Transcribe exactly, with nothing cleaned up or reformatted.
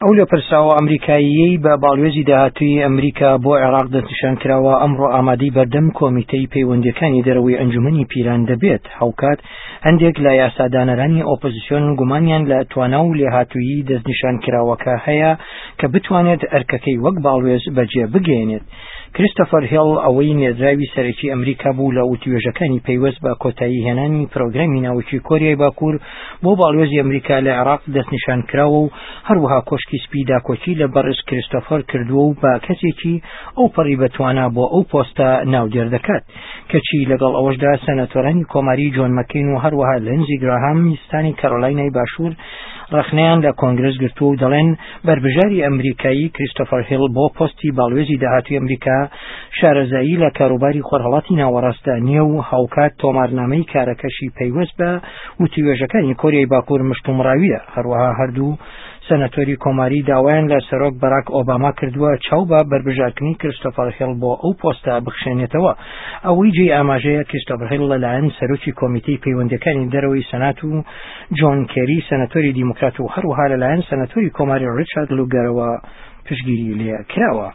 ئەو لە پرساوە ئەمریکاییەی بە باڵێزی داهاتووی ئەمریکا بۆ عێراق دەستنیشان کراوە ئەمڕۆ ئامادەی بەردەم کۆمیتەی پەیوەندیەکانی دەرەوەی ئەنجومەنی پیران دەبێت. هەوکات هەندێک لە یاسادانەرانی ئۆپۆزیسیۆن گومانیان لە توانا و لێهاتوویی دەستنیشان کراوەکە هەیە کە بتوانێت ئەرکەکەی وەک باڵێز بەجێ بگەێنێت. کریستۆفەر هێڵ ئەوەی نێردراوی سەرەکی ئەمریکا بوو لە وتوێژەکانی پەیوەست بە کۆتایی هێنانی پرۆگرامی ناوچی کۆریای باکوور بۆ باڵێزی ئەمریکا لە عێراق دەستنیشان کراوە و هەروەها کۆشکی سپی داکۆچی لە بەڕز کریستۆفەر کردووە و بە کەسێکی ئەو پەڕی بەتوانا بۆ ئەو پۆستە ناودێر دەکات. کەچی لەگەڵ ئەوەشدا سەنەتۆرانی کۆماری جۆن مەکەین و هەروەها لەنزی گراهام میستانی کارۆلاینای باشوور ڕخنەیان لە کۆنگرس گرتووە و دەڵێن بربژاری ئەمریکایی کریستۆفەر هێڵ بۆ پۆستی باڵێزی داهاتووی ئەمریکا شارەزایی لە کاروباری خۆرهەڵاتی ناوەڕاستە نییە و هاوکات تۆمارنامەی کارەکەشی پەیوەست بە وتوێژەکانی کۆریای باکوور مشتومڕاویە. هەروەها هەردوو سەنەتۆری کۆماری داوایان لە سەرۆک بەراک ئۆباما کردووە چاو بە بربژارکردنی کریستۆفەر هێڵ بۆ ئەو پۆستە بخشێنێتەوە. ئەوەی جێی ئاماژەیە کریستۆفەر هێڵ لەلایەن سەرۆکی کۆمیتەی پەیوەندیەکانی دەرەوەی سەنات و جۆن کێری سەنەتۆری دیموکرات و هەروەها لەلایەن سەنەتۆری کۆماری ڕیچارد لوگەرەوە پشتگیری لێ کراوە.